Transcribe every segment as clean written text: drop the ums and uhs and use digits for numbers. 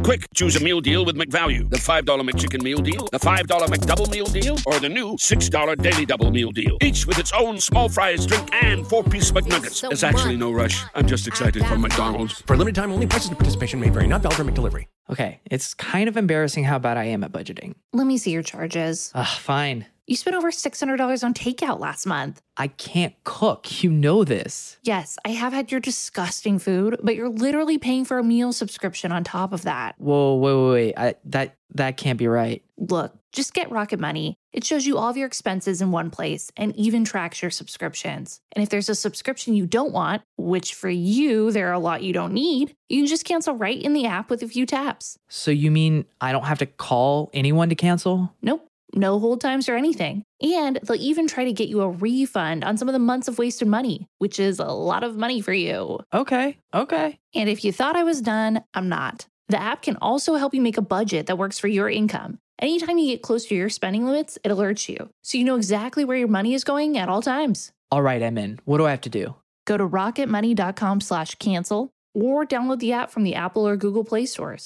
Quick, choose a meal deal with McValue. The $5 McChicken meal deal, the $5 McDouble meal deal, or the new $6 Daily Double meal deal. Each with its own small fries, drink, and 4-piece McNuggets. There's actually no rush. I'm just excited for McDonald's. For limited time only, prices and participation may vary. Not valid for McDelivery. Okay, it's kind of embarrassing how bad I am at budgeting. Let me see your charges. Fine. You spent over $600 on takeout last month. I can't cook. You know this. Yes, I have had your disgusting food, but you're literally paying for a meal subscription on top of that. Whoa, wait. That can't be right. Look, just get Rocket Money. It shows you all of your expenses in one place and even tracks your subscriptions. And if there's a subscription you don't want, which for you, there are a lot you don't need, you can just cancel right in the app with a few taps. So you mean I don't have to call anyone to cancel? Nope. No hold times or anything. And they'll even try to get you a refund on some of the months of wasted money, which is a lot of money for you. Okay. And if you thought I was done, I'm not. The app can also help you make a budget that works for your income. Anytime you get close to your spending limits, it alerts you, so you know exactly where your money is going at all times. All right, I'm in. What do I have to do? Go to rocketmoney.com/cancel or download the app from the Apple or Google Play stores.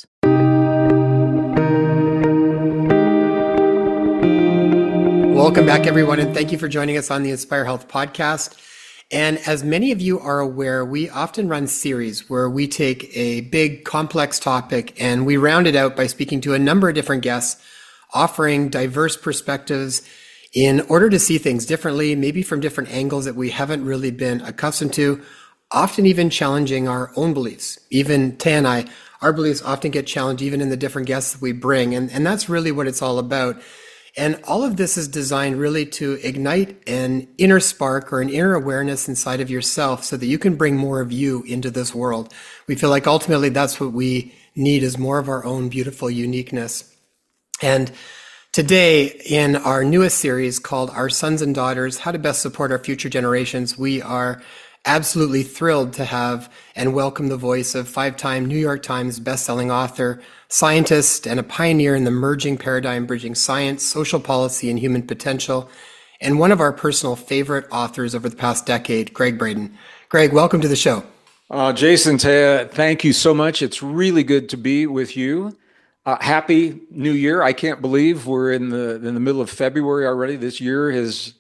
Welcome back, everyone, and thank you for joining us on the Inspire Health podcast. And as many of you are aware, we often run series where we take a big, complex topic and we round it out by speaking to a number of different guests, offering diverse perspectives in order to see things differently, maybe from different angles that we haven't really been accustomed to, often even challenging our own beliefs. Even Tay and I, our beliefs often get challenged even in the different guests that we bring. And that's really what it's all about. And all of this is designed really to ignite an inner spark or an inner awareness inside of yourself so that you can bring more of you into this world. We feel like ultimately that's what we need, is more of our own beautiful uniqueness. And today, in our newest series called Our Sons and Daughters, How to Best Support Our Future Generations, we are absolutely thrilled to have and welcome the voice of 5-time New York Times bestselling author, scientist, and a pioneer in the merging paradigm bridging science, social policy, and human potential, and one of our personal favorite authors over the past decade, Gregg Braden. Greg, welcome to the show. Jason, Taya, thank you so much. It's really good to be with you. Happy New Year. I can't believe we're in the middle of February already. This year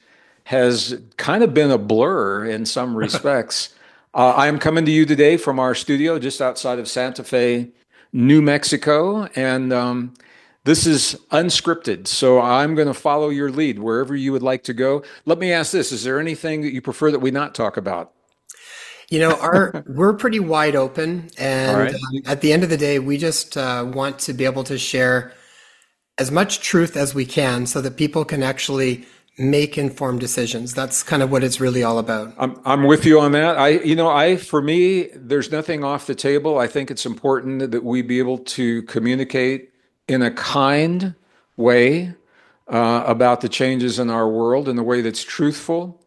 has kind of been a blur in some respects. I am coming to you today from our studio just outside of Santa Fe, New Mexico, and this is unscripted, so I'm going to follow your lead wherever you would like to go. Let me ask this: is there anything that you prefer that we not talk about? You know, we're pretty wide open, and right. At the end of the day, we just want to be able to share as much truth as we can so that people can actually make informed decisions. That's kind of what it's really all about. I'm with you on that. For me, there's nothing off the table. I think it's important that we be able to communicate in a kind way about the changes in our world in a way that's truthful,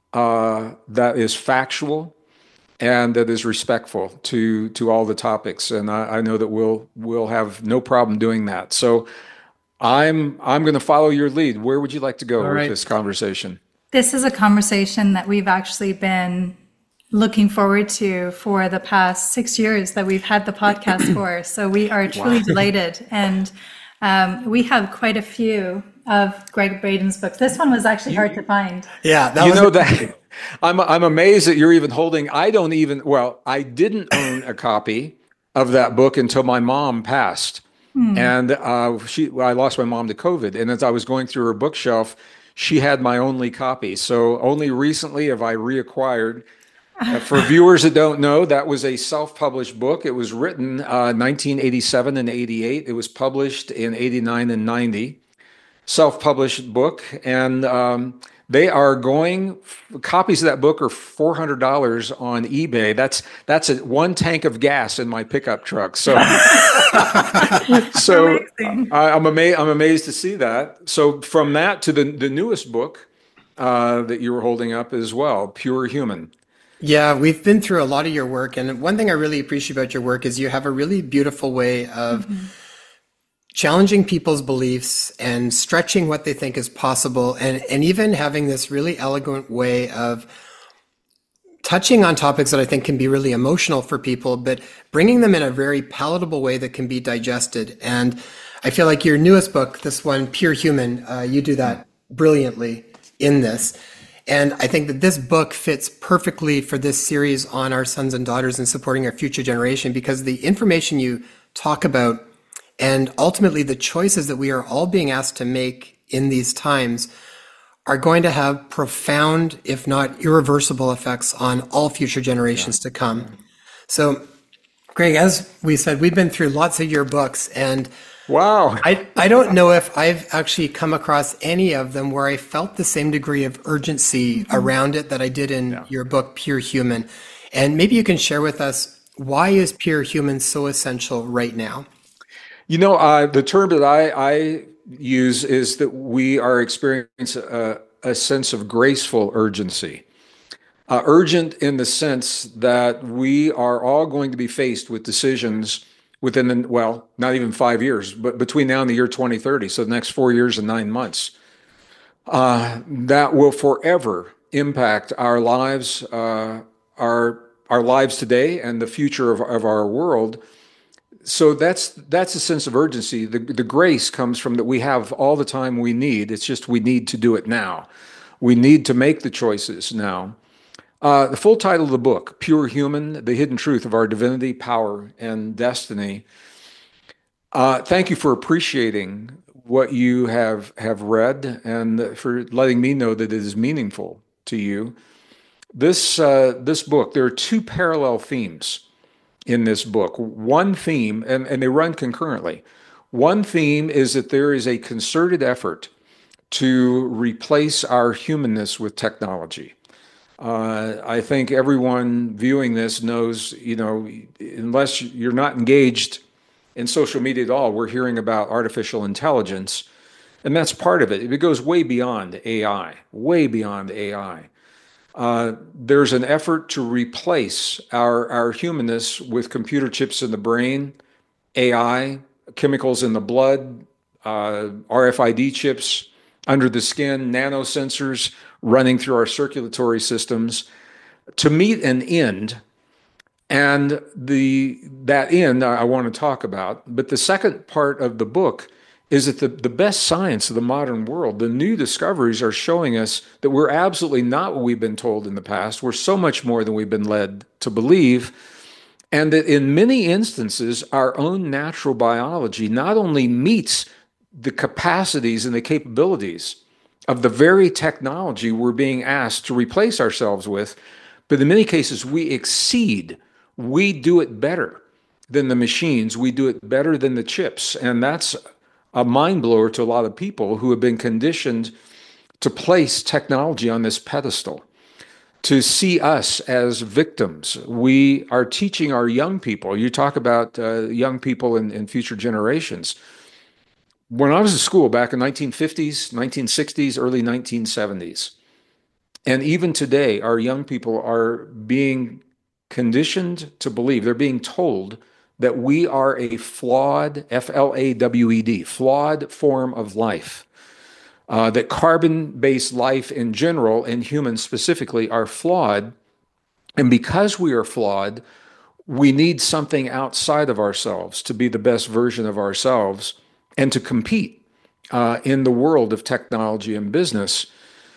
that is factual, and that is respectful to all the topics. And I know that we'll have no problem doing that. So I'm going to follow your lead. Where would you like to go with this conversation? This is a conversation that we've actually been looking forward to for the past 6 years that we've had the podcast for. So we are truly delighted. And we have quite a few of Gregg Braden's books. This one was actually hard to find. Yeah. That I'm amazed that you're even holding. I didn't own a copy of that book until my mom passed. And I lost my mom to COVID. And as I was going through her bookshelf, she had my only copy. So only recently have I reacquired. For viewers that don't know, that was a self-published book. It was written 1987 and 88. It was published in 89 and 90. Self-published book. And they are copies of that book are $400 on eBay. That's one tank of gas in my pickup truck. So, I'm amazed to see that. So from that to the newest book that you were holding up as well, Pure Human. Yeah, we've been through a lot of your work. And one thing I really appreciate about your work is you have a really beautiful way of challenging people's beliefs and stretching what they think is possible, and even having this really elegant way of touching on topics that I think can be really emotional for people, but bringing them in a very palatable way that can be digested. And I feel like your newest book, this one, Pure Human, you do that brilliantly in this. And I think that this book fits perfectly for this series on our sons and daughters and supporting our future generation, because the information you talk about and ultimately the choices that we are all being asked to make in these times are going to have profound, if not irreversible, effects on all future generations to come. So, Greg, as we said, we've been through lots of your books, and wow, I don't know if I've actually come across any of them where I felt the same degree of urgency around it that I did in your book, Pure Human. And maybe you can share with us, why is Pure Human so essential right now? You know, the term that I use is that we are experiencing a sense of graceful urgency. Urgent in the sense that we are all going to be faced with decisions within, well, not even 5 years, but between now and the year 2030, so the next 4 years and 9 months, that will forever impact our lives, our lives today and the future of our world. So that's a sense of urgency. The grace comes from that we have all the time we need. It's just we need to do it now. We need to make the choices now. The full title of the book, Pure Human, The Hidden Truth of Our Divinity, Power, and Destiny. Thank you for appreciating what you have read and for letting me know that it is meaningful to you. This book, there are two parallel themes in this book. One theme, and they run concurrently. One theme is that there is a concerted effort to replace our humanness with technology. I think everyone viewing this knows, unless you're not engaged in social media at all, we're hearing about artificial intelligence, and that's part of it. It goes way beyond AI, way beyond AI. There's an effort to replace our humanness with computer chips in the brain, AI, chemicals in the blood, RFID chips under the skin, nanosensors running through our circulatory systems to meet an end. And that end I want to talk about. But the second part of the book is that the best science of the modern world, the new discoveries are showing us that we're absolutely not what we've been told in the past. We're so much more than we've been led to believe. And that in many instances, our own natural biology not only meets the capacities and the capabilities of the very technology we're being asked to replace ourselves with, but in many cases, we exceed. We do it better than the machines. We do it better than the chips. And that's a mind blower to a lot of people who have been conditioned to place technology on this pedestal, to see us as victims. We are teaching our young people. You talk about young people in future generations. When I was in school back in 1950s, 1960s, early 1970s, and even today, our young people are being conditioned to believe, they're being told that we are a flawed, F-L-A-W-E-D, flawed form of life, that carbon-based life in general and humans specifically are flawed. And because we are flawed, we need something outside of ourselves to be the best version of ourselves and to compete in the world of technology and business.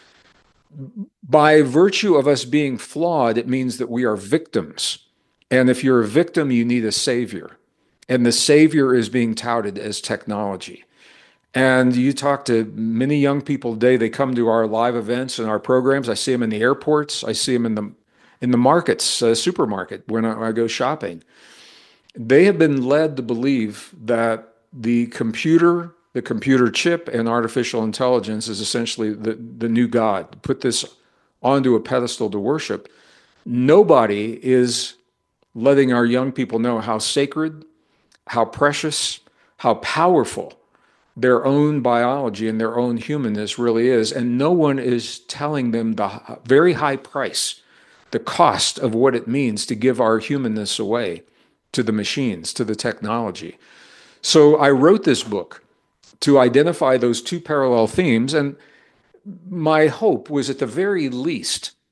By virtue of us being flawed, it means that we are victims. And if you're a victim, you need a savior. And the savior is being touted as technology. And you talk to many young people today, they come to our live events and our programs. I see them in the airports. I see them in the markets, supermarket, when I go shopping. They have been led to believe that the computer chip and artificial intelligence is essentially the new God. Put this onto a pedestal to worship. Nobody is letting our young people know how sacred, how precious, how powerful their own biology and their own humanness really is. And no one is telling them the very high price, the cost of what it means to give our humanness away to the machines, to the technology. So I wrote this book to identify those two parallel themes. And my hope was at the very least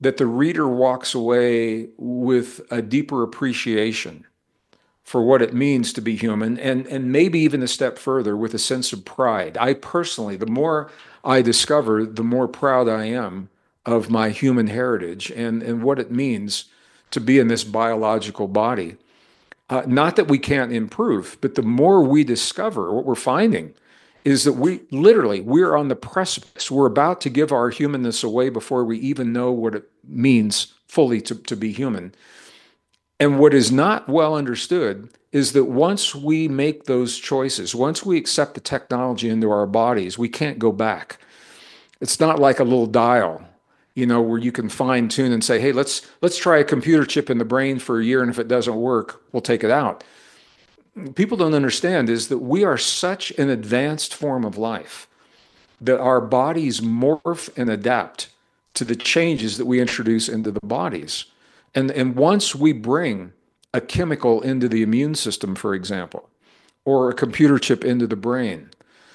that the reader walks away with a deeper appreciation for what it means to be human, and maybe even a step further with a sense of pride. I personally, the more I discover, the more proud I am of my human heritage and what it means to be in this biological body. Not that we can't improve, but the more we discover, what we're finding is that we're on the precipice. We're about to give our humanness away before we even know what it means fully to be human. And what is not well understood is that once we make those choices, once we accept the technology into our bodies, we can't go back. It's not like a little dial, where you can fine tune and say, hey, let's try a computer chip in the brain for a year, and if it doesn't work, we'll take it out. People don't understand is that we are such an advanced form of life that our bodies morph and adapt to the changes that we introduce into the bodies. And once we bring a chemical into the immune system, for example, or a computer chip into the brain,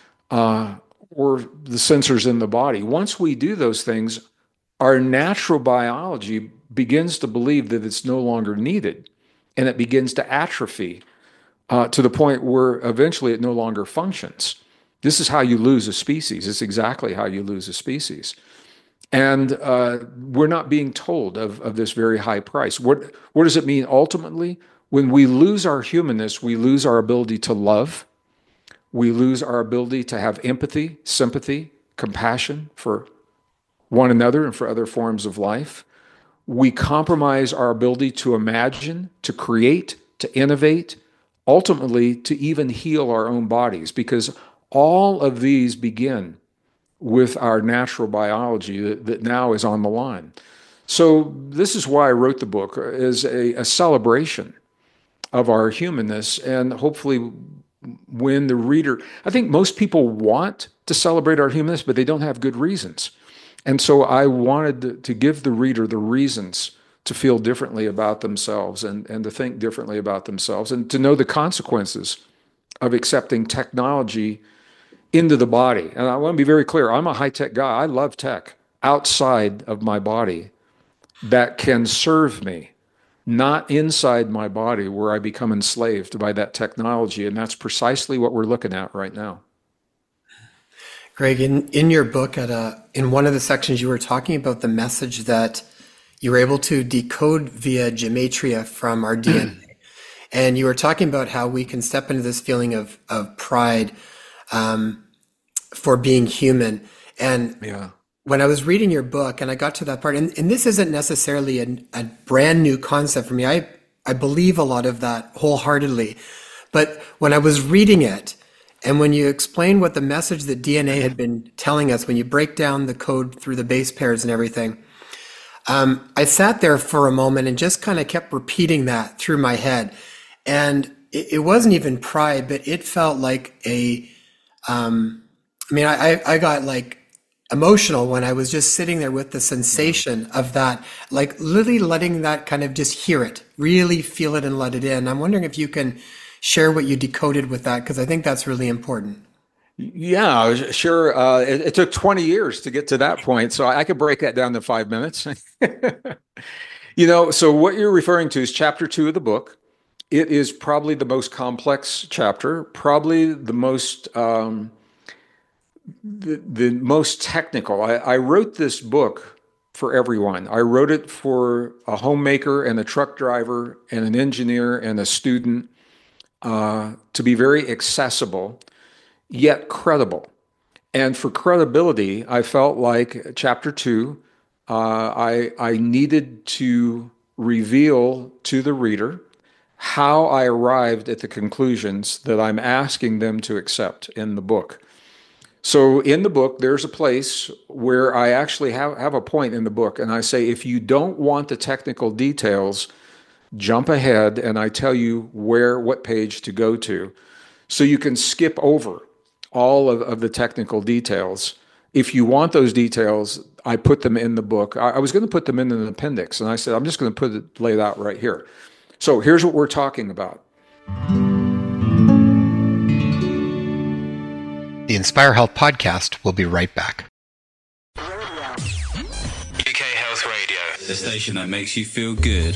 or the sensors in the body, once we do those things, our natural biology begins to believe that it's no longer needed, and it begins to atrophy to the point where eventually it no longer functions. This is how you lose a species. It's exactly how you lose a species. And we're not being told of this very high price. What does it mean ultimately? When we lose our humanness, we lose our ability to love. We lose our ability to have empathy, sympathy, compassion for one another and for other forms of life. We compromise our ability to imagine, to create, to innovate, ultimately to even heal our own bodies, because all of these begin with our natural biology that now is on the line. So this is why I wrote the book, as a celebration of our humanness, and hopefully when the reader, I think most people want to celebrate our humanness, but they don't have good reasons. And so I wanted to give the reader the reasons to feel differently about themselves and to think differently about themselves, and to know the consequences of accepting technology into the body. And I want to be very clear, I'm a high-tech guy. I love tech outside of my body that can serve me, not inside my body where I become enslaved by that technology. And that's precisely what we're looking at right now. Greg, in your book, in one of the sections, you were talking about the message that you were able to decode via gematria from our DNA. And you were talking about how we can step into this feeling of pride for being human. And when I was reading your book and I got to that part, and this isn't necessarily a brand new concept for me. I believe a lot of that wholeheartedly. But when I was reading it, and when you explain what the message that DNA had been telling us, when you break down the code through the base pairs and everything, I sat there for a moment and just kind of kept repeating that through my head. And it wasn't even pride, but it felt like I got like emotional when I was just sitting there with the sensation of that, like literally letting that kind of just hear it, really feel it and let it in. I'm wondering if you can share what you decoded with that, because I think that's really important. Yeah, sure. It took 20 years to get to that point, so I could break that down to 5 minutes. So what you're referring to is chapter 2 of the book. It is probably the most complex chapter, probably the most the most technical. I wrote this book for everyone. I wrote it for a homemaker and a truck driver and an engineer and a student, to be very accessible, yet credible. And for credibility, I felt like chapter 2, I needed to reveal to the reader how I arrived at the conclusions that I'm asking them to accept in the book. So in the book, there's a place where I actually have a point in the book, and I say, if you don't want the technical details, jump ahead, and I tell you what page to go to, so you can skip over all of the technical details. If you want those details, I put them in the book. I was going to put them in an appendix, and I said, I'm just going to lay it out right here. So here's what we're talking about. The Inspire Health podcast will be right back. UK Health Radio. The station that makes you feel good.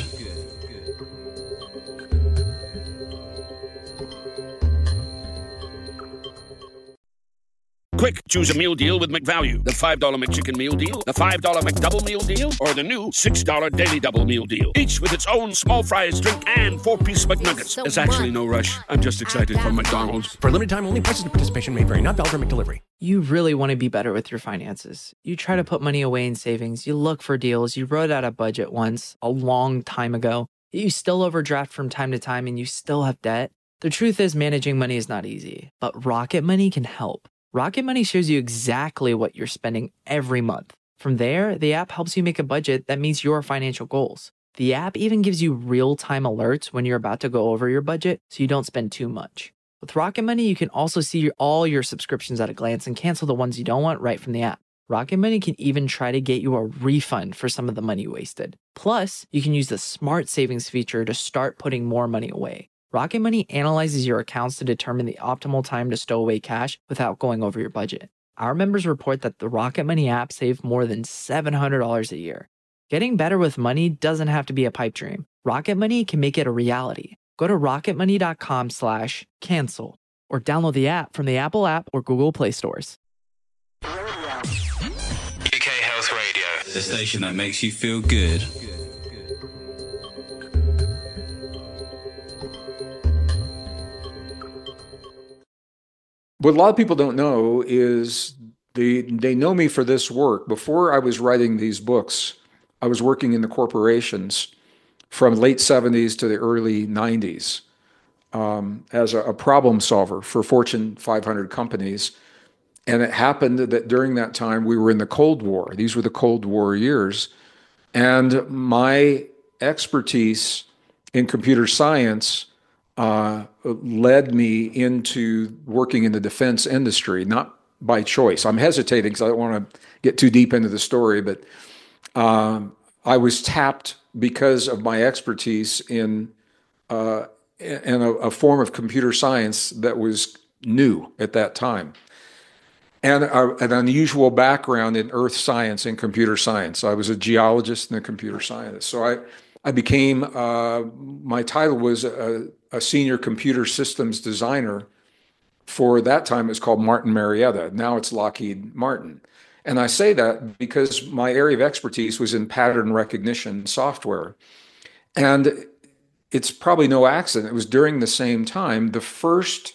Quick, choose a meal deal with McValue. The $5 McChicken meal deal, the $5 McDouble meal deal, or the new $6 Daily Double meal deal. Each with its own small fries, drink, and 4-piece McNuggets. There's actually no rush. I'm just excited for McDonald's. For a limited time only, prices and participation may vary. Not valid for McDelivery. You really want to be better with your finances. You try to put money away in savings. You look for deals. You wrote out a budget once, a long time ago. You still overdraft from time to time and you still have debt. The truth is managing money is not easy, but Rocket Money can help. Rocket Money shows you exactly what you're spending every month. From there, the app helps you make a budget that meets your financial goals. The app even gives you real-time alerts when you're about to go over your budget so you don't spend too much. With Rocket Money, you can also see all your subscriptions at a glance and cancel the ones you don't want right from the app. Rocket Money can even try to get you a refund for some of the money you wasted. Plus, you can use the Smart Savings feature to start putting more money away. Rocket Money analyzes your accounts to determine the optimal time to stow away cash without going over your budget. Our members report that the Rocket Money app saved more than $700 a year. Getting better with money doesn't have to be a pipe dream. Rocket Money can make it a reality. Go to rocketmoney.com/cancel or download the app from the Apple app or Google Play stores. UK Health Radio, the station that makes you feel good. What a lot of people don't know is they know me for this work. Before I was writing these books, I was working in the corporations from late 70s to the early 90s as a problem solver for Fortune 500 companies. And it happened that during that time, we were in the Cold War. These were the Cold War years. And my expertise in computer science led me into working in the defense industry, not by choice. I'm hesitating because I don't want to get too deep into the story, but I was tapped because of my expertise in a form of computer science that was new at that time, and an unusual background in earth science and computer science. I was a geologist and a computer scientist. So I became, my title was a senior computer systems designer. For that time, it was called Martin Marietta. Now it's Lockheed Martin. And I say that because my area of expertise was in pattern recognition software. And it's probably no accident. It was during the same time, the first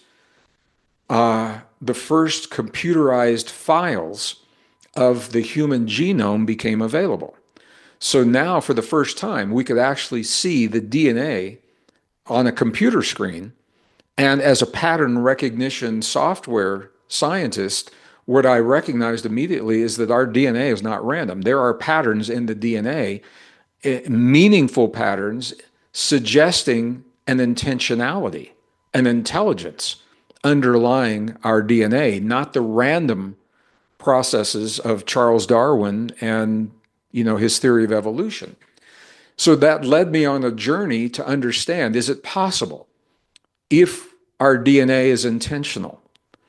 computerized files of the human genome became available. So now, for the first time, we could actually see the DNA on a computer screen. And as a pattern recognition software scientist, what I recognized immediately is that our DNA is not random. There are patterns in the DNA, meaningful patterns, suggesting an intentionality, an intelligence underlying our DNA, not the random processes of Charles Darwin and his theory of evolution. So that led me on a journey to understand, is it possible, if our DNA is intentional,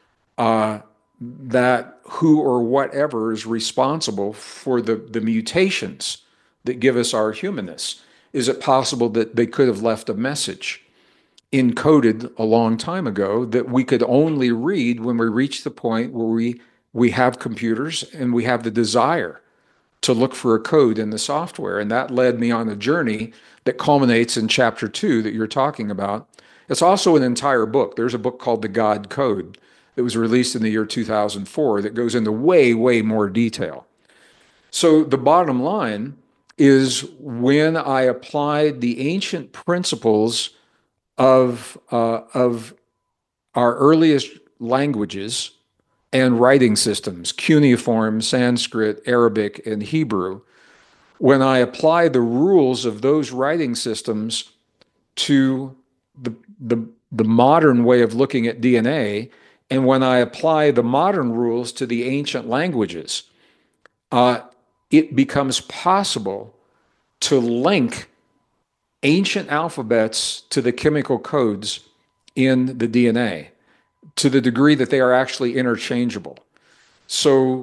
that who or whatever is responsible for the mutations that give us our humanness, is it possible that they could have left a message encoded a long time ago that we could only read when we reach the point where we have computers and we have the desire to look for a code in the software? And that led me on a journey that culminates in chapter 2 that you're talking about. It's also an entire book. There's a book called The God Code that was released in the year 2004 that goes into way, way more detail. So the bottom line is, when I applied the ancient principles of our earliest languages and writing systems, cuneiform, Sanskrit, Arabic, and Hebrew, when I apply the rules of those writing systems to the modern way of looking at DNA, and when I apply the modern rules to the ancient languages, it becomes possible to link ancient alphabets to the chemical codes in the DNA, to the degree that they are actually interchangeable. So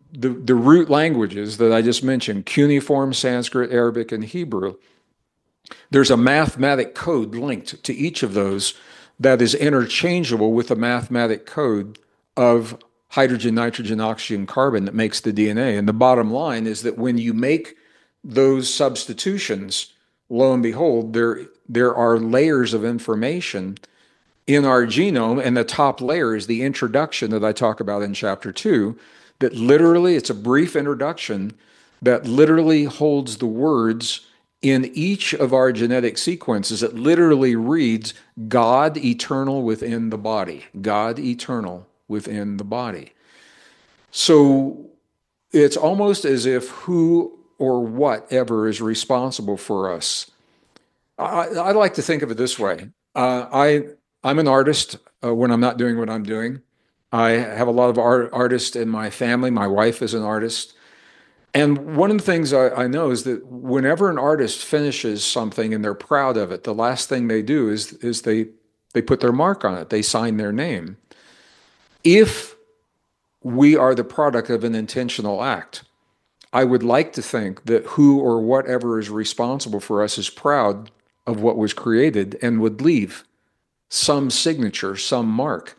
the root languages that I just mentioned, cuneiform, Sanskrit, Arabic, and Hebrew, there's a mathematic code linked to each of those that is interchangeable with the mathematic code of hydrogen, nitrogen, oxygen, carbon that makes the DNA. And the bottom line is that when you make those substitutions, lo and behold, there are layers of information in our genome, and the top layer is the introduction that I talk about in chapter 2, that literally, it's a brief introduction that literally holds the words in each of our genetic sequences. It literally reads, God eternal within the body. God eternal within the body. So it's almost as if who or whatever is responsible for us. I like to think of it this way. I'm an artist when I'm not doing what I'm doing. I have a lot of artists in my family. My wife is an artist. And one of the things I know is that whenever an artist finishes something and they're proud of it, the last thing they do is they put their mark on it. They sign their name. If we are the product of an intentional act, I would like to think that who or whatever is responsible for us is proud of what was created and would leave some signature, some mark.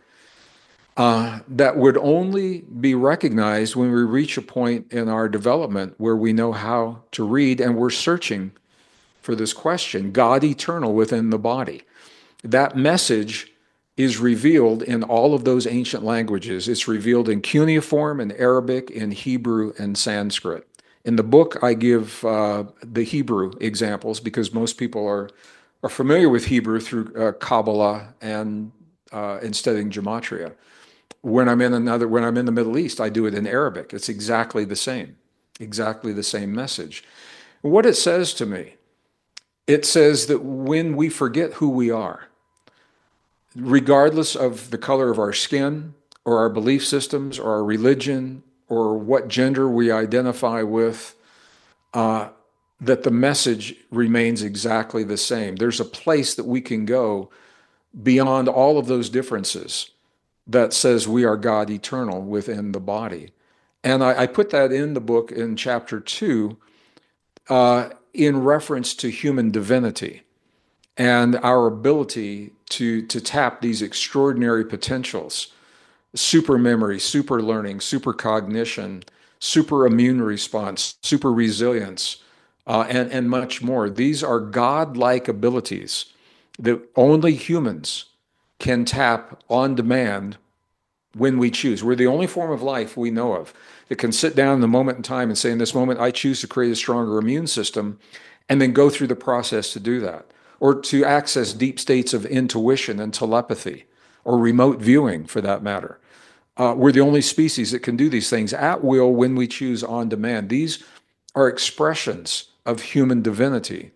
That would only be recognized when we reach a point in our development where we know how to read and we're searching for this question, God eternal within the body. That message is revealed in all of those ancient languages. It's revealed in cuneiform, in Arabic, in Hebrew, and Sanskrit. In the book, I give the Hebrew examples because most people are familiar with Hebrew through Kabbalah and studying gematria. When I'm in the Middle East, I do it in Arabic. It's exactly the same message. What it says to me, it says that when we forget who we are, regardless of the color of our skin or our belief systems or our religion or what gender we identify with, that the message remains exactly the same. There's a place that we can go beyond all of those differences that says we are God eternal within the body. And I put that in the book in chapter 2 in reference to human divinity and our ability to tap these extraordinary potentials, super memory, super learning, super cognition, super immune response, super resilience, and much more. These are God-like abilities that only humans can tap on demand when we choose. We're the only form of life we know of that can sit down in the moment in time and say, in this moment, I choose to create a stronger immune system, and then go through the process to do that, or to access deep states of intuition and telepathy, or remote viewing for that matter. We're the only species that can do these things at will when we choose on demand. These are expressions of human divinity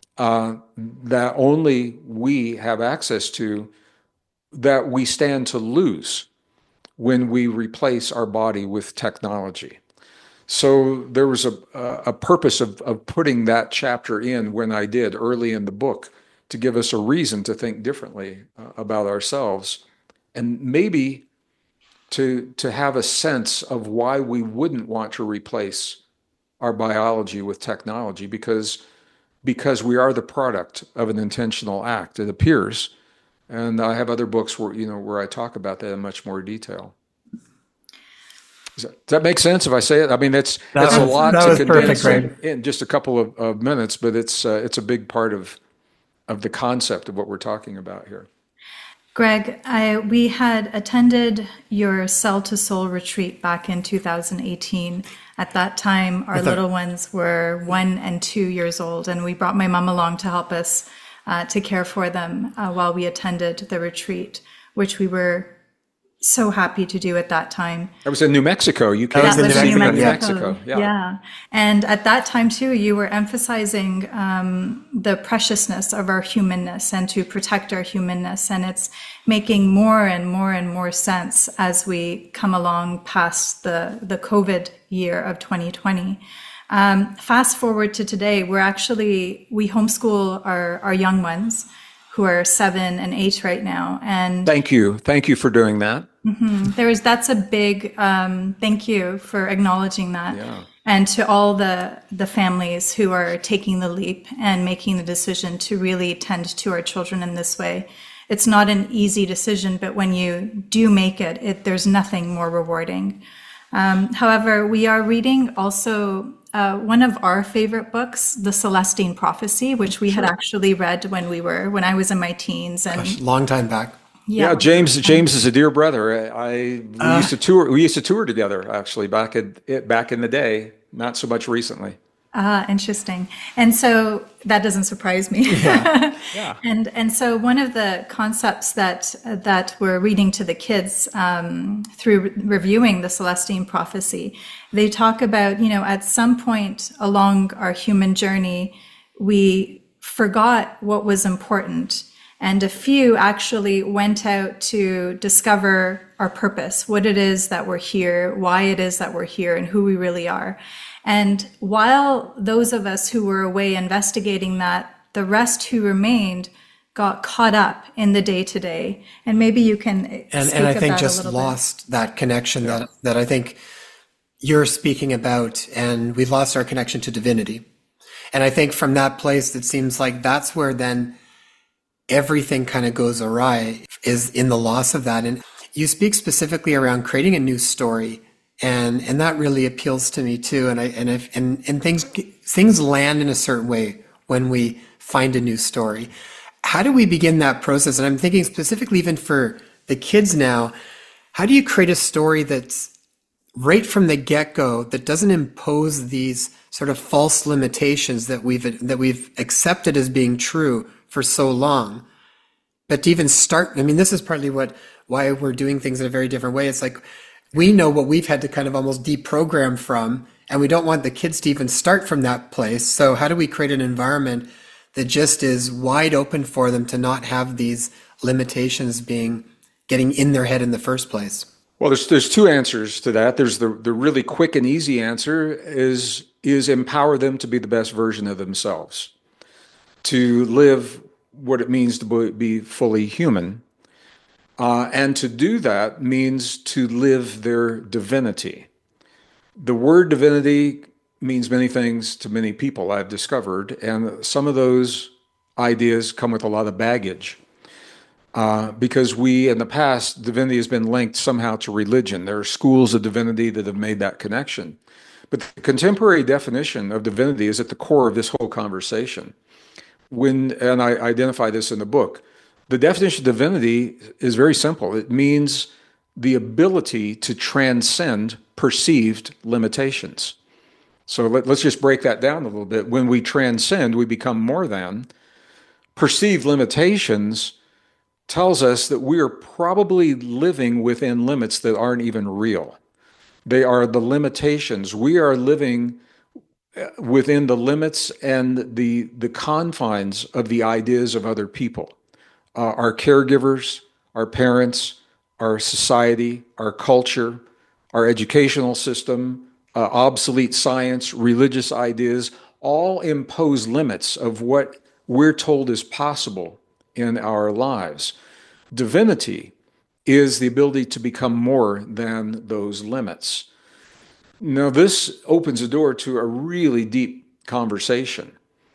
that only we have access to, that we stand to lose when we replace our body with technology. So there was a purpose of putting that chapter in when I did early in the book, to give us a reason to think differently about ourselves, and maybe to have a sense of why we wouldn't want to replace our biology with technology, because we are the product of an intentional act, it appears. And I have other books where I talk about that in much more detail. Does that make sense if I say it? I mean, it's a lot to condense in just a couple of minutes, but it's a big part of the concept of what we're talking about here. Greg, we had attended your Cell to Soul retreat back in 2018. At that time, our little ones were 1 and 2 years old, and we brought my mom along to help us to care for them while we attended the retreat, which we were so happy to do at that time. I was in New Mexico. You came to New Mexico. Yeah. And at that time too, you were emphasizing the preciousness of our humanness and to protect our humanness. And it's making more and more and more sense as we come along past the COVID year of 2020. Fast forward to today, we homeschool our young ones who are 7 and 8 right now. And Thank you for doing that. That's a big thank you for acknowledging that. Yeah. And to all the families who are taking the leap and making the decision to really tend to our children in this way. It's not an easy decision, but when you do make it, there's nothing more rewarding. However, we are reading also one of our favorite books, The Celestine Prophecy, which we had actually read when I was in my teens. And Gosh, long time back. Yeah, James is a dear brother. We used to tour together actually back in the day, not so much recently. Interesting. And so that doesn't surprise me. Yeah. And so one of the concepts that we're reading to the kids through reviewing the Celestine Prophecy, they talk about, at some point along our human journey, we forgot what was important. And a few actually went out to discover our purpose, what it is that we're here, why it is that we're here, and who we really are. And while those of us who were away investigating that, the rest who remained got caught up in the day-to-day. And maybe you can speak and I think about just a little lost that connection that I think you're speaking about, and we lost our connection to divinity. And I think from that place, it seems like that's where then everything kind of goes awry, is in the loss of that. And you speak specifically around creating a new story. And that really appeals to me too. And things land in a certain way when we find a new story. How do we begin that process? And I'm thinking specifically even for the kids now, how do you create a story that's right from the get-go, that doesn't impose these sort of false limitations that we've accepted as being true for so long? But to even start, this is partly why we're doing things in a very different way. It's like, we know what we've had to kind of almost deprogram from, and we don't want the kids to even start from that place. So how do we create an environment that just is wide open for them to not have these limitations getting in their head in the first place? Well, there's two answers to that. There's the really quick and easy answer is empower them to be the best version of themselves, to live what it means to be fully human. And to do that means to live their divinity. The word divinity means many things to many people, I've discovered, and some of those ideas come with a lot of baggage. Because in the past, divinity has been linked somehow to religion. There are schools of divinity that have made that connection. But the contemporary definition of divinity is at the core of this whole conversation. And I identify this in the book, the definition of divinity is very simple. It means the ability to transcend perceived limitations. So let's just break that down a little bit. When we transcend, we become more than. Perceived limitations tells us that we are probably living within limits that aren't even real. They are the limitations. We are living within the limits and the confines of the ideas of other people. Our caregivers, our parents, our society, our culture, our educational system, obsolete science, religious ideas, all impose limits of what we're told is possible in our lives. Divinity is the ability to become more than those limits. Now, this opens a door to a really deep conversation.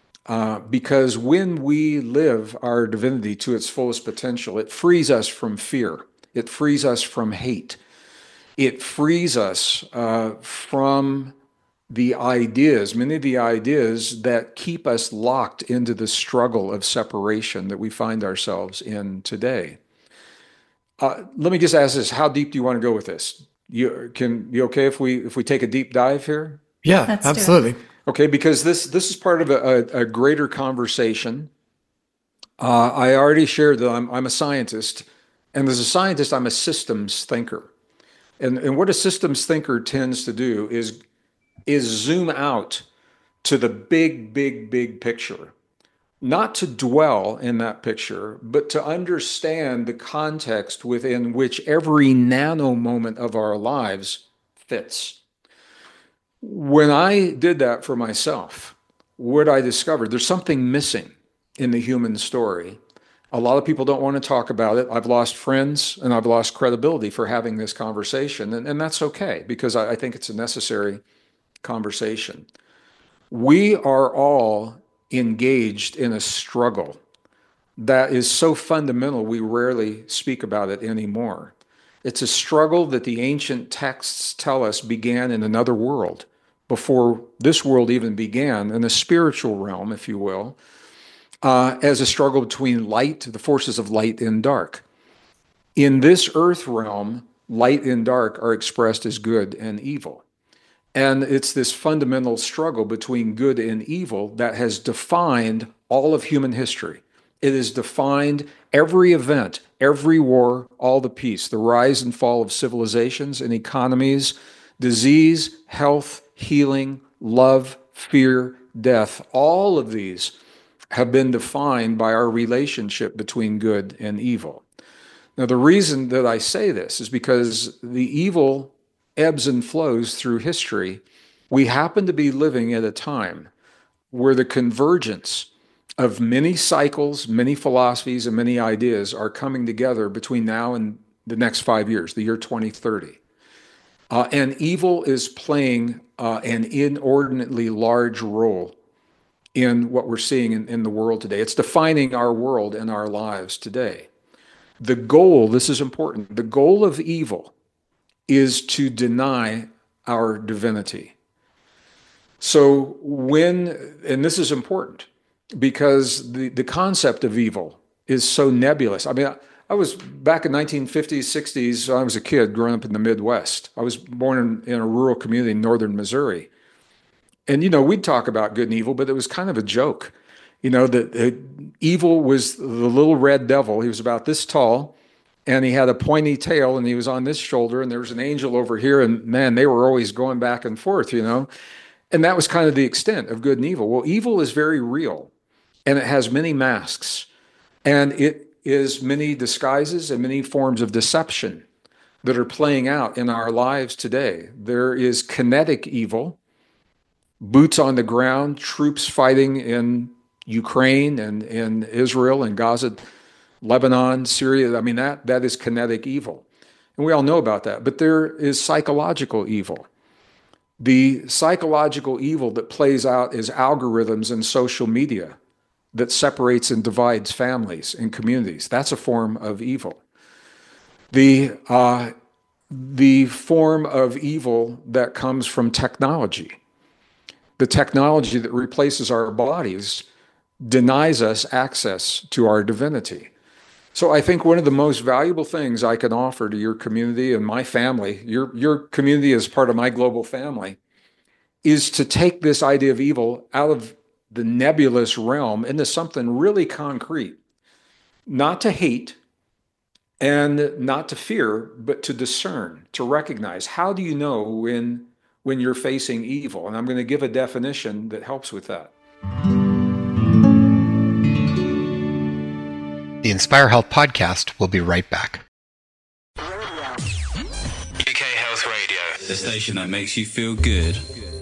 Because when we live our divinity to its fullest potential, it frees us from fear. It frees us from hate. It frees us from the ideas, many of the ideas that keep us locked into the struggle of separation that we find ourselves in today. Let me just ask this: how deep do you want to go with this? You okay if we take a deep dive here? Yeah, Let's absolutely. Okay, because this is part of a greater conversation. I already shared that I'm a scientist, and as a scientist, I'm a systems thinker. And what a systems thinker tends to do is zoom out to the big picture, not to dwell in that picture, but to understand the context within which every nano moment of our lives fits. When I did that for myself, what I discovered, there's something missing in the human story A lot of people don't want to talk about it. I've lost friends and I've lost credibility for having this conversation. And that's okay, because I think it's a necessary conversation. We are all engaged in a struggle that is so fundamental we rarely speak about it anymore. It's a struggle that the ancient texts tell us began in another world, before this world even began, in a spiritual realm, if you will, as a struggle between light, the forces of light and dark. In this earth realm, light and dark are expressed as good and evil. And it's this fundamental struggle between good and evil that has defined all of human history. It has defined every event, every war, all the peace, the rise and fall of civilizations and economies, disease, health, healing, love, fear, death. All of these have been defined by our relationship between good and evil. Now, the reason that I say this is because the evil ebbs and flows through history. We happen to be living at a time where the convergence of many cycles, many philosophies, and many ideas are coming together between now and the next 5 years, the year 2030. And evil is playing an inordinately large role in what we're seeing in the world today. It's defining our world and our lives today. The goal, this is important, the goal of evil is to deny our divinity. So and this is important, because the concept of evil is so nebulous. I mean, I was back in 1950s, 60s, I was a kid growing up in the Midwest. I was born in a rural community in northern Missouri. And, we'd talk about good and evil, but it was kind of a joke. That evil was the little red devil. He was about this tall, and he had a pointy tail, and he was on this shoulder, and there was an angel over here, and man, they were always going back and forth, And that was kind of the extent of good and evil. Well, evil is very real, and it has many masks, and it is many disguises and many forms of deception that are playing out in our lives today. There is kinetic evil, boots on the ground, troops fighting in Ukraine and in Israel and Gaza, Lebanon, Syria. I mean, that is kinetic evil. And we all know about that. But there is psychological evil. The psychological evil that plays out is algorithms and social media that separates and divides families and communities. That's a form of evil. The form of evil that comes from technology, the technology that replaces our bodies, denies us access to our divinity. So I think one of the most valuable things I can offer to your community and my family, your community is part of my global family, is to take this idea of evil out of the nebulous realm into something really concrete. Not to hate and not to fear, but to discern, to recognize. How do you know when you're facing evil? And I'm going to give a definition that helps with that. The Inspire Health podcast will be right back. UK Health Radio, the station that makes you feel good.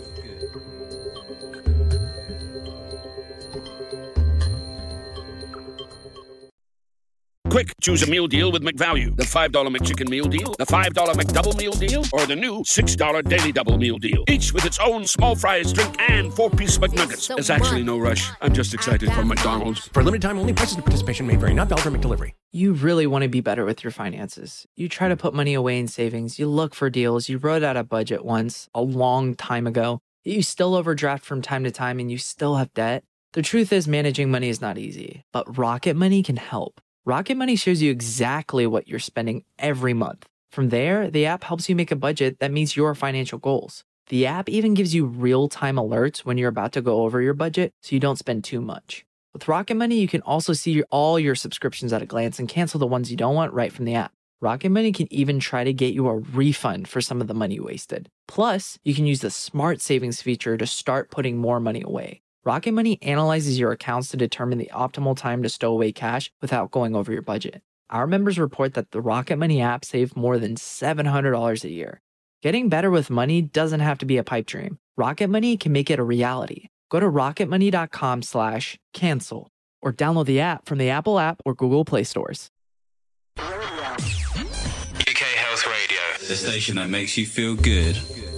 Quick, choose a meal deal with McValue. The $5 McChicken meal deal, the $5 McDouble meal deal, or the new $6 Daily Double meal deal. Each with its own small fries, drink, and 4-piece McNuggets. There's actually no rush. I'm just excited for McDonald's. For a limited time only, prices and participation may vary. Not valid for McDelivery. You really want to be better with your finances. You try to put money away in savings. You look for deals. You wrote out a budget once, a long time ago. You still overdraft from time to time, and you still have debt. The truth is, managing money is not easy, but Rocket Money can help. Rocket Money shows you exactly what you're spending every month. From there, the app helps you make a budget that meets your financial goals. The app even gives you real-time alerts when you're about to go over your budget so you don't spend too much. With Rocket Money, you can also see all your subscriptions at a glance and cancel the ones you don't want right from the app. Rocket Money can even try to get you a refund for some of the money wasted. Plus, you can use the Smart Savings feature to start putting more money away. Rocket Money analyzes your accounts to determine the optimal time to stow away cash without going over your budget. Our members report that the Rocket Money app saved more than $700 a year. Getting better with money doesn't have to be a pipe dream. Rocket Money can make it a reality. Go to rocketmoney.com/cancel. or download the app from the Apple app or Google Play stores. UK Health Radio, the station that makes you feel good.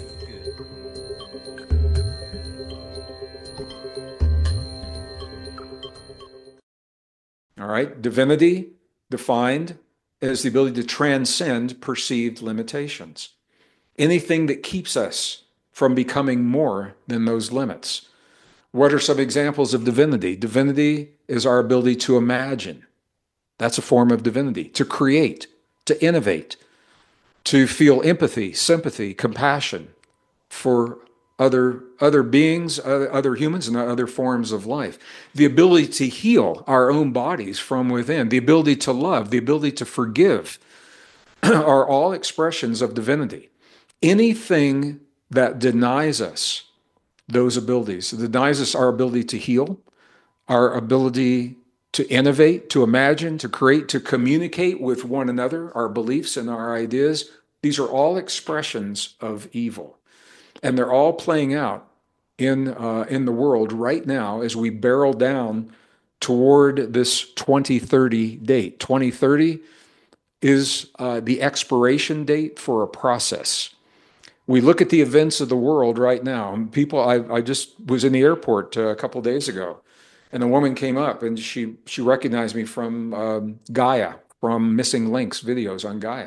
All right, divinity defined as the ability to transcend perceived limitations. Anything that keeps us from becoming more than those limits. What are some examples of divinity? Divinity is our ability to imagine. That's a form of divinity. To create, to innovate, to feel empathy, sympathy, compassion for other beings, other humans, and other forms of life. The ability to heal our own bodies from within, the ability to love, the ability to forgive are all expressions of divinity. Anything that denies us those abilities, denies us our ability to heal, our ability to innovate, to imagine, to create, to communicate with one another, our beliefs and our ideas, these are all expressions of evil. And they're all playing out in the world right now as we barrel down toward this 2030 date. 2030 is the expiration date for a process. We look at the events of the world right now. And people, I just was in the airport a couple of days ago, and a woman came up and she recognized me from Gaia, from Missing Links videos on Gaia.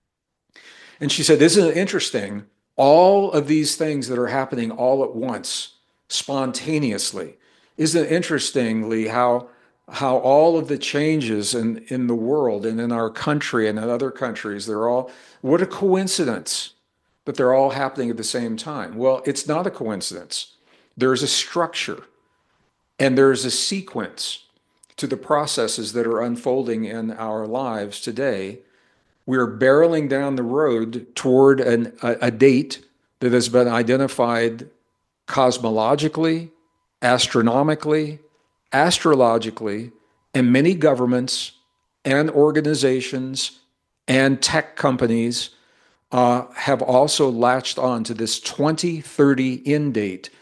And she said, "Isn't it interesting? All of these things that are happening all at once, spontaneously. Isn't it interestingly how all of the changes in the world and in our country and in other countries, what a coincidence, but they're all happening at the same time." Well, it's not a coincidence. There's a structure and there's a sequence to the processes that are unfolding in our lives today. We're barreling down the road toward a date that has been identified cosmologically, astronomically, astrologically, and many governments and organizations and tech companies have also latched on to this 2030 end date,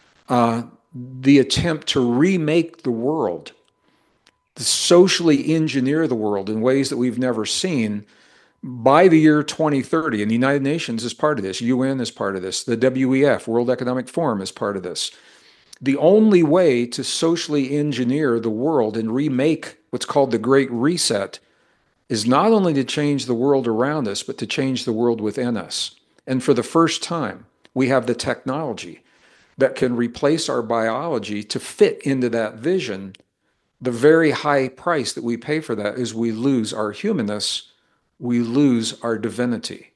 the attempt to remake the world, to socially engineer the world in ways that we've never seen by the year 2030. And the United Nations is part of this. UN is part of this. The WEF, World Economic Forum, is part of this. The only way to socially engineer the world and remake what's called the Great Reset is not only to change the world around us, but to change the world within us. And for the first time, we have the technology that can replace our biology to fit into that vision. The very high price that we pay for that is we lose our humanness, we lose our divinity.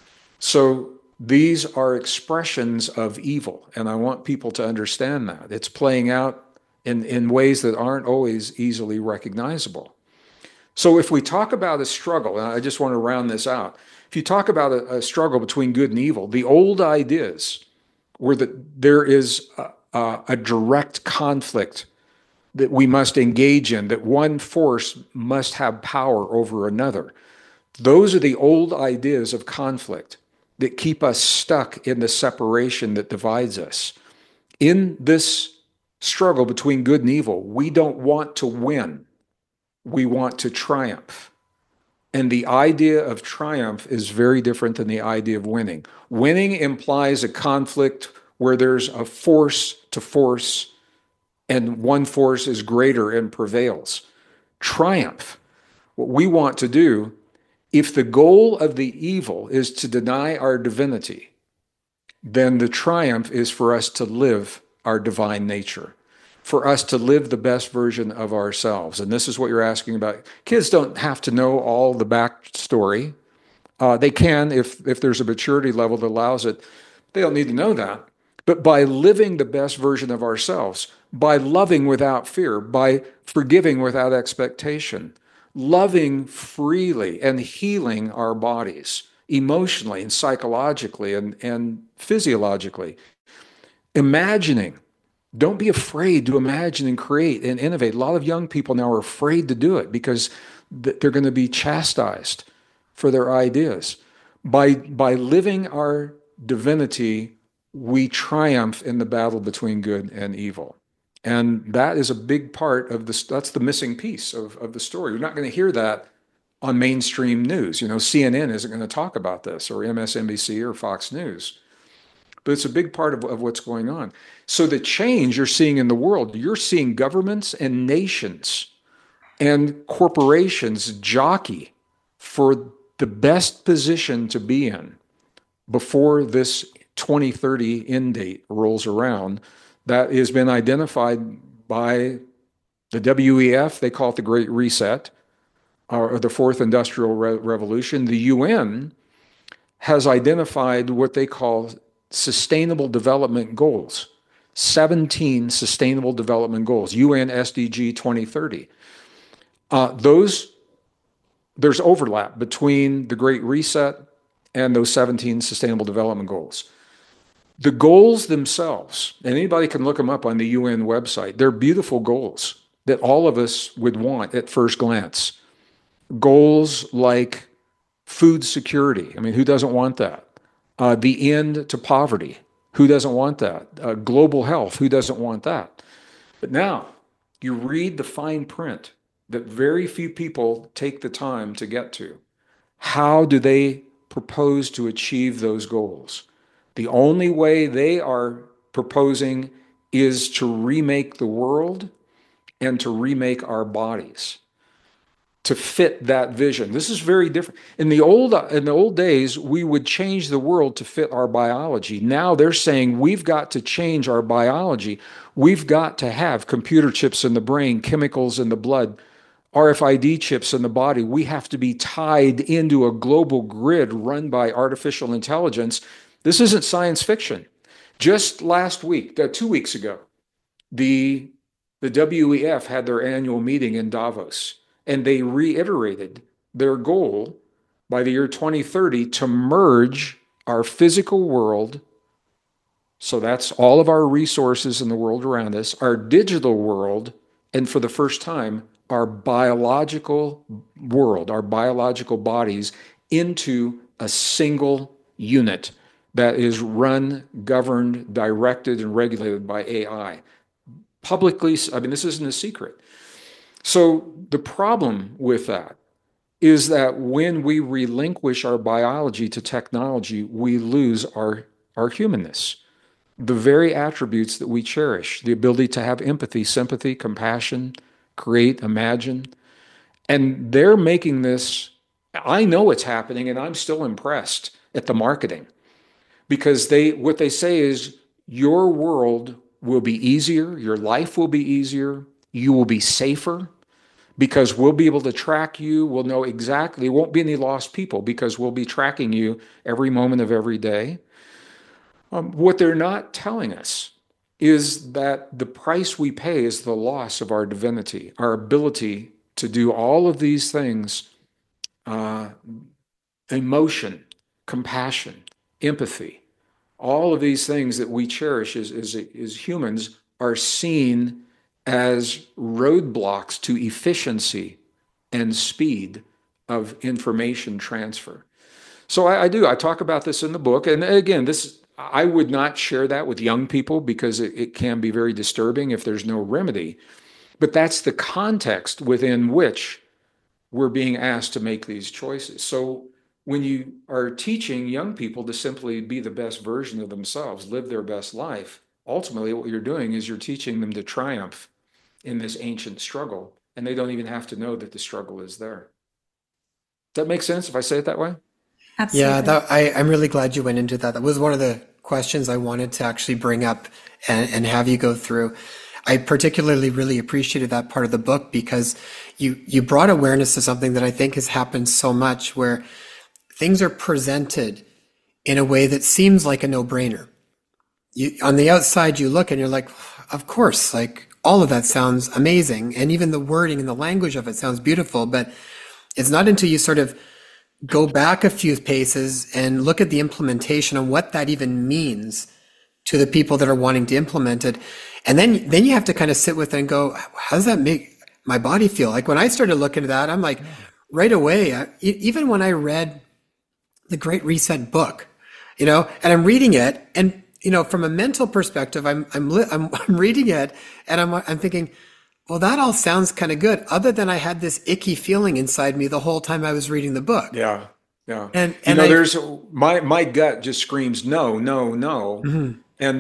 So these are expressions of evil, and I want people to understand that. It's playing out in ways that aren't always easily recognizable. So if we talk about a struggle, and I just want to round this out, if you talk about a struggle between good and evil, the old ideas were that there is a direct conflict that we must engage in, that one force must have power over another. Those are the old ideas of conflict that keep us stuck in the separation that divides us. In this struggle between good and evil, we don't want to win. We want to triumph. And the idea of triumph is very different than the idea of winning. Winning implies a conflict where there's a force to force, and one force is greater and prevails. Triumph, what we want to do, if the goal of the evil is to deny our divinity, then the triumph is for us to live our divine nature, for us to live the best version of ourselves. And this is what you're asking about. Kids don't have to know all the backstory. They can if there's a maturity level that allows it. They don't need to know that. But by living the best version of ourselves, by loving without fear, by forgiving without expectation, loving freely and healing our bodies emotionally and psychologically and physiologically, imagining. Don't be afraid to imagine and create and innovate. A lot of young people now are afraid to do it because they're going to be chastised for their ideas. By living our divinity, we triumph in the battle between good and evil. And that is a big part of this. That's the missing piece of the story. You're not going to hear that on mainstream news. CNN isn't going to talk about this, or MSNBC or Fox News. But it's a big part of what's going on. So the change you're seeing in the world, you're seeing governments and nations and corporations jockey for the best position to be in before this 2030 end date rolls around. That has been identified by the WEF. They call it the Great Reset, or the Fourth Industrial Revolution. The UN has identified what they call Sustainable Development Goals, 17 Sustainable Development Goals, UN SDG 2030. There's overlap between the Great Reset and those 17 Sustainable Development Goals. The goals themselves, and anybody can look them up on the UN website, they're beautiful goals that all of us would want at first glance. Goals like food security. I mean, who doesn't want that? The end to poverty. Who doesn't want that? Global health. Who doesn't want that? But now you read the fine print that very few people take the time to get to. How do they propose to achieve those goals? The only way they are proposing is to remake the world and to remake our bodies to fit that vision. This is very different. In the old days, we would change the world to fit our biology. Now they're saying we've got to change our biology. We've got to have computer chips in the brain, chemicals in the blood, RFID chips in the body. We have to be tied into a global grid run by artificial intelligence. This isn't science fiction. Just last week, 2 weeks ago, the WEF had their annual meeting in Davos, and they reiterated their goal by the year 2030 to merge our physical world, so that's all of our resources in the world around us, our digital world, and for the first time, our biological world, our biological bodies, into a single unit that is run, governed, directed, and regulated by AI. Publicly, I mean, this isn't a secret. So the problem with that is that when we relinquish our biology to technology, we lose our humanness, the very attributes that we cherish, the ability to have empathy, sympathy, compassion, create, imagine. And they're making this, I know it's happening, and I'm still impressed at the marketing, because what they say is your world will be easier, your life will be easier, you will be safer, because we'll be able to track you. We'll know exactly, there won't be any lost people because we'll be tracking you every moment of every day. What they're not telling us is that the price we pay is the loss of our divinity, our ability to do all of these things, emotion, compassion, empathy, all of these things that we cherish as humans are seen as roadblocks to efficiency and speed of information transfer. So I talk about this in the book. And again, I would not share that with young people because it can be very disturbing if there's no remedy. But that's the context within which we're being asked to make these choices. So when you are teaching young people to simply be the best version of themselves, live their best life, ultimately what you're doing is you're teaching them to triumph in this ancient struggle, and they don't even have to know that the struggle is there. Does that make sense if I say it that way? Absolutely. Yeah, I'm really glad you went into that. That was one of the questions I wanted to actually bring up and have you go through. I particularly really appreciated that part of the book because you brought awareness to something that I think has happened so much, where things are presented in a way that seems like a no-brainer. On the outside, you look and you're like, of course, like all of that sounds amazing. And even the wording and the language of it sounds beautiful, but it's not until you sort of go back a few paces and look at the implementation and what that even means to the people that are wanting to implement it. And then you have to kind of sit with it and go, how does that make my body feel? Like when I started looking at that, I'm like, right away, even when I read the Great Reset book, and I'm reading it, and from a mental perspective, I'm reading it and I'm thinking, well, that all sounds kind of good. Other than I had this icky feeling inside me the whole time I was reading the book. Yeah. Yeah. And there's my gut just screams, no, no, no. Mm-hmm. And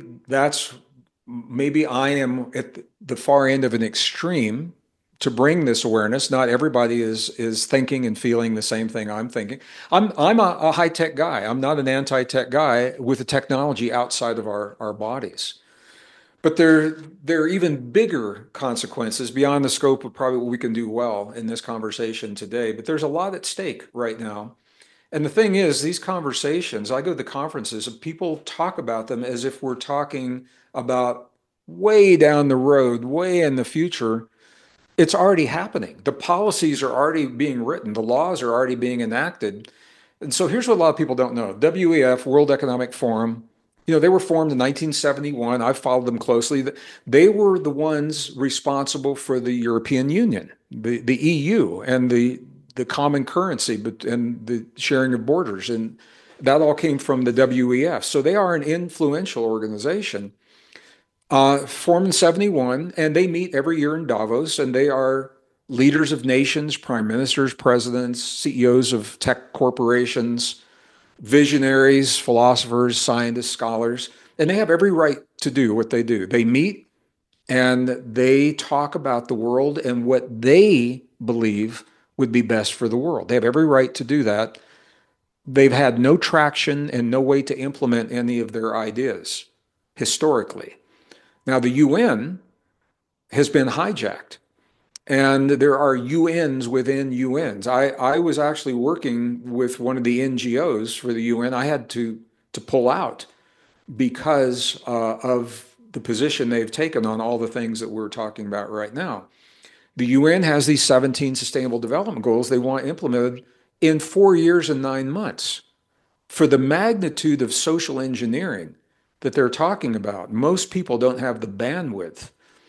maybe I am at the far end of an extreme to bring this awareness. Not everybody is thinking and feeling the same thing I'm thinking. I'm a high-tech guy. I'm not an anti-tech guy with the technology outside of our bodies. But there are even bigger consequences beyond the scope of probably what we can do well in this conversation today. But there's a lot at stake right now. And the thing is, these conversations, I go to the conferences and people talk about them as if we're talking about way down the road, way in the future. It's already happening. The policies are already being written. The laws are already being enacted. And so here's what a lot of people don't know. WEF, World Economic Forum, they were formed in 1971. I've followed them closely. They were the ones responsible for the European Union, the EU, and the common currency and the sharing of borders. And that all came from the WEF. So they are an influential organization, formed in 71, and they meet every year in Davos, and they are leaders of nations, prime ministers, presidents, CEOs of tech corporations, visionaries, philosophers, scientists, scholars, and they have every right to do what they do. They meet and they talk about the world and what they believe would be best for the world. They have every right to do that. They've had no traction and no way to implement any of their ideas historically. Now, the UN has been hijacked. And there are UNs within UNs. I was actually working with one of the NGOs for the UN. I had to pull out because of the position they've taken on all the things that we're talking about right now. The UN has these 17 Sustainable Development Goals they want implemented in 4 years and 9 months. For the magnitude of social engineering that they're talking about, most people don't have the bandwidth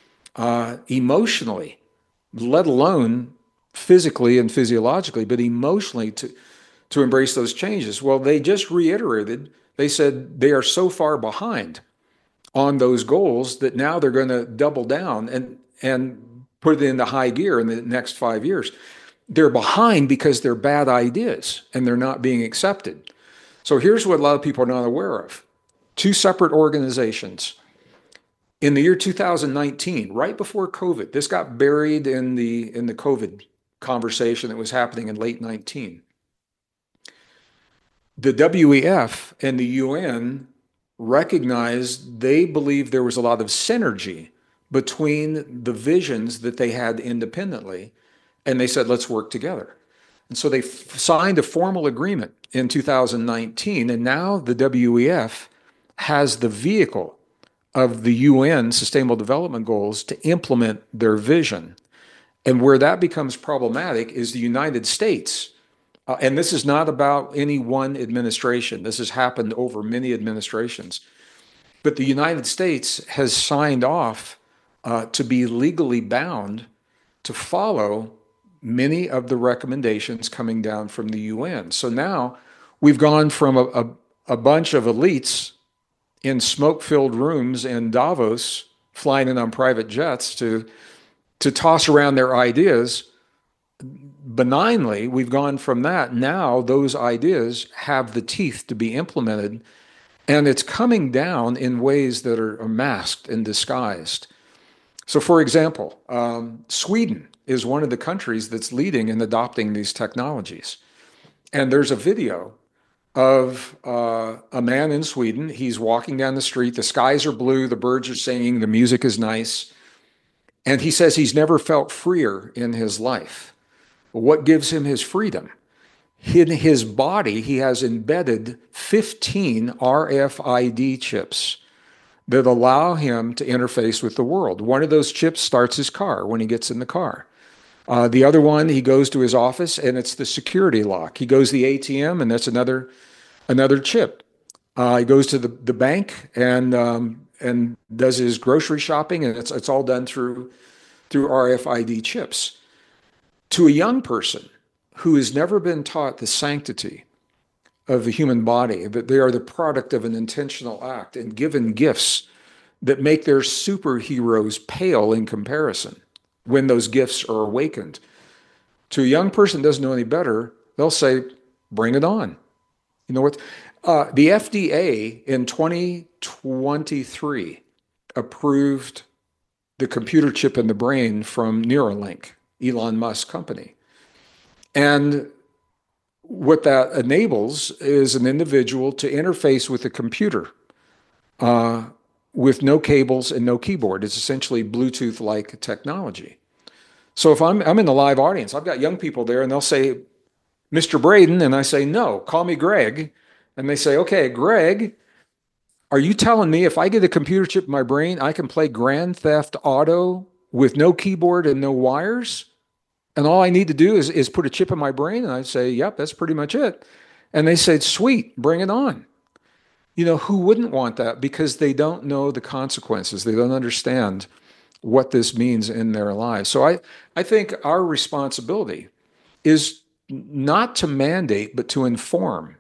emotionally, let alone physically and physiologically, but emotionally to embrace those changes. Well, they just reiterated, they said they are so far behind on those goals that now they're going to double down and put it into high gear in the next 5 years. They're behind because they're bad ideas and they're not being accepted. So here's what a lot of people are not aware of. 2 separate organizations. In the year 2019, right before COVID, this got buried in the COVID conversation that was happening in late 19. The WEF and the UN recognized they believed there was a lot of synergy between the visions that they had independently, and they said, let's work together. And so they signed a formal agreement in 2019, and now the WEF has the vehicle of the UN Sustainable Development Goals to implement their vision. And where that becomes problematic is the United States. And this is not about any one administration. This has happened over many administrations. But the United States has signed off to be legally bound to follow many of the recommendations coming down from the UN. So now we've gone from a bunch of elites in smoke-filled rooms in Davos, flying in on private jets to toss around their ideas. Benignly, we've gone from that. Now those ideas have the teeth to be implemented, and it's coming down in ways that are masked and disguised. So, for example, Sweden is one of the countries that's leading in adopting these technologies. And there's a video of a man in Sweden. He's walking down the street. The skies are blue. The birds are singing. The music is nice. And he says he's never felt freer in his life. What gives him his freedom? In his body, he has embedded 15 RFID chips that allow him to interface with the world. One of those chips starts his car when he gets in the car. The other one, he goes to his office and it's the security lock. He goes to the ATM and that's another chip. He goes to the bank and does his grocery shopping, and it's all done through RFID chips. To a young person who has never been taught the sanctity of the human body, that they are the product of an intentional act and given gifts that make their superheroes pale in comparison when those gifts are awakened. To a young person who doesn't know any better, they'll say, bring it on. You know what? The FDA in 2023 approved the computer chip in the brain from Neuralink, Elon Musk's company. And what that enables is an individual to interface with a computer with no cables and no keyboard. It's essentially Bluetooth-like technology. So if I'm in the live audience, I've got young people there and they'll say, Mr. Braden, and I say, no, call me Greg. And they say, okay, Greg, are you telling me if I get a computer chip in my brain, I can play Grand Theft Auto with no keyboard and no wires? And all I need to do is put a chip in my brain? And I say, yep, that's pretty much it. And they said, sweet, bring it on. You know, who wouldn't want that? Because they don't know the consequences. They don't understand what this means in their lives. So I think our responsibility is not to mandate, but to inform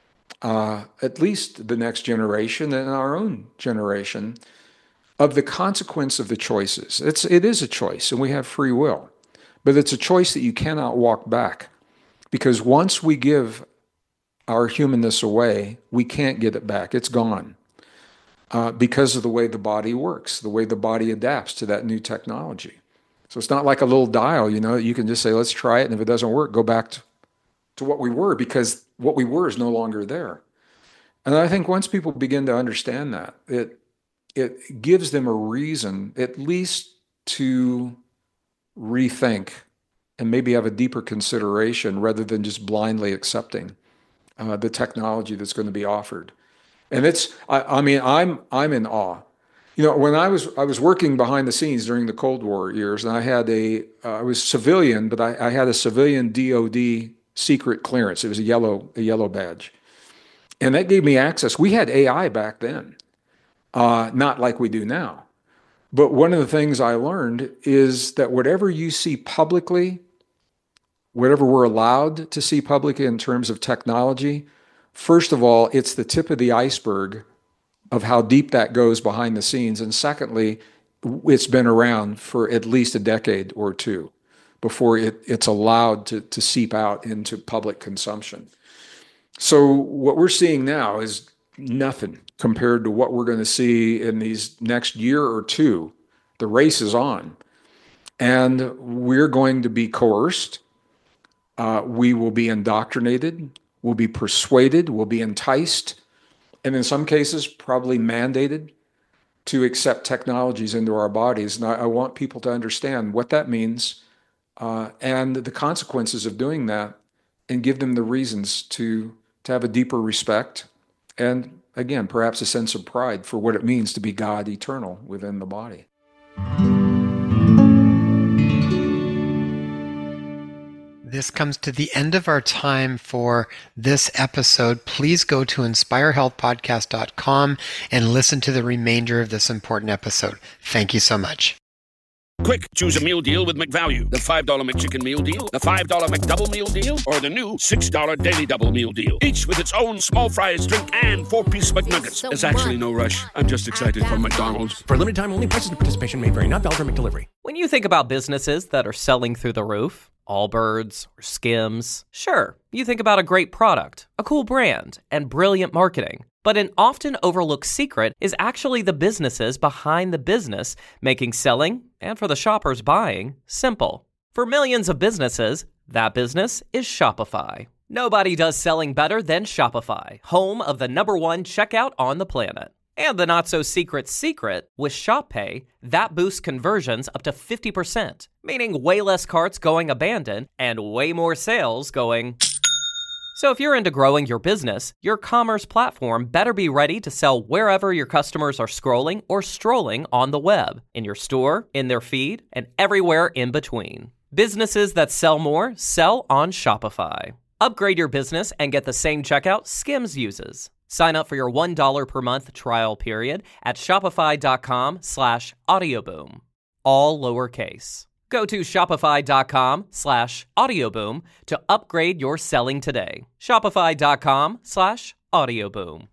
at least the next generation and our own generation of the consequence of the choices. It is a choice, and we have free will, but it's a choice that you cannot walk back, because once we give our humanness away, we can't get it back. It's gone because of the way the body works, the way the body adapts to that new technology. So it's not like a little dial, you know, you can just say, let's try it. And if it doesn't work, go back to what we were, because what we were is no longer there. And I think once people begin to understand that, it gives them a reason at least to rethink and maybe have a deeper consideration rather than just blindly accepting the technology that's going to be offered. And I'm in awe. You know, when I was working behind the scenes during the Cold War years, and I was civilian, but I had a civilian DOD secret clearance. It was a yellow badge. And that gave me access. We had AI back then, not like we do now. But one of the things I learned is that whatever you see publicly, whatever we're allowed to see publicly in terms of technology, first of all, it's the tip of the iceberg of how deep that goes behind the scenes. And secondly, it's been around for at least a decade or two before it's allowed to seep out into public consumption. So what we're seeing now is nothing compared to what we're going to see in these next year or two. The race is on, and we're going to be coerced. We will be indoctrinated. We'll be persuaded. We'll be enticed, and in some cases, probably mandated to accept technologies into our bodies. And I want people to understand what that means and the consequences of doing that, and give them the reasons to have a deeper respect and, again, perhaps a sense of pride for what it means to be God eternal within the body. This comes to the end of our time for this episode. Please go to inspirehealthpodcast.com and listen to the remainder of this important episode. Thank you so much. Quick, choose a meal deal with McValue. The $5 McChicken meal deal, the $5 McDouble meal deal, or the new $6 Daily Double meal deal. Each with its own small fries, drink, and 4-piece McNuggets. There's actually no rush. I'm just excited for McDonald's. For a limited time only, prices and participation may vary. Not valid for McDelivery. When you think about businesses that are selling through the roof, Allbirds or Skims, sure, you think about a great product, a cool brand, and brilliant marketing. But an often overlooked secret is actually the businesses behind the business, making selling, and for the shoppers buying, simple. For millions of businesses, that business is Shopify. Nobody does selling better than Shopify, home of the #1 checkout on the planet. And the not-so-secret secret, with ShopPay, that boosts conversions up to 50%, meaning way less carts going abandoned and way more sales going... So if you're into growing your business, your commerce platform better be ready to sell wherever your customers are scrolling or strolling on the web, in your store, in their feed, and everywhere in between. Businesses that sell more sell on Shopify. Upgrade your business and get the same checkout Skims uses. Sign up for your $1 per month trial period at shopify.com/audioboom. All lowercase. Go to shopify.com/audioboom to upgrade your selling today. Shopify.com/audioboom.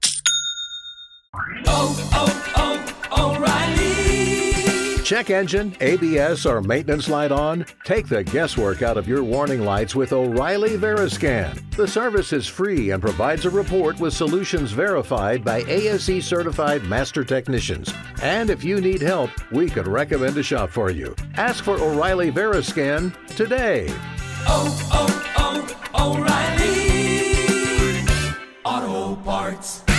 O'Reilly. Check engine, ABS, or maintenance light on? Take the guesswork out of your warning lights with O'Reilly Veriscan. The service is free and provides a report with solutions verified by ASE certified master technicians. And if you need help, we could recommend a shop for you. Ask for O'Reilly Veriscan today. O'Reilly Auto Parts.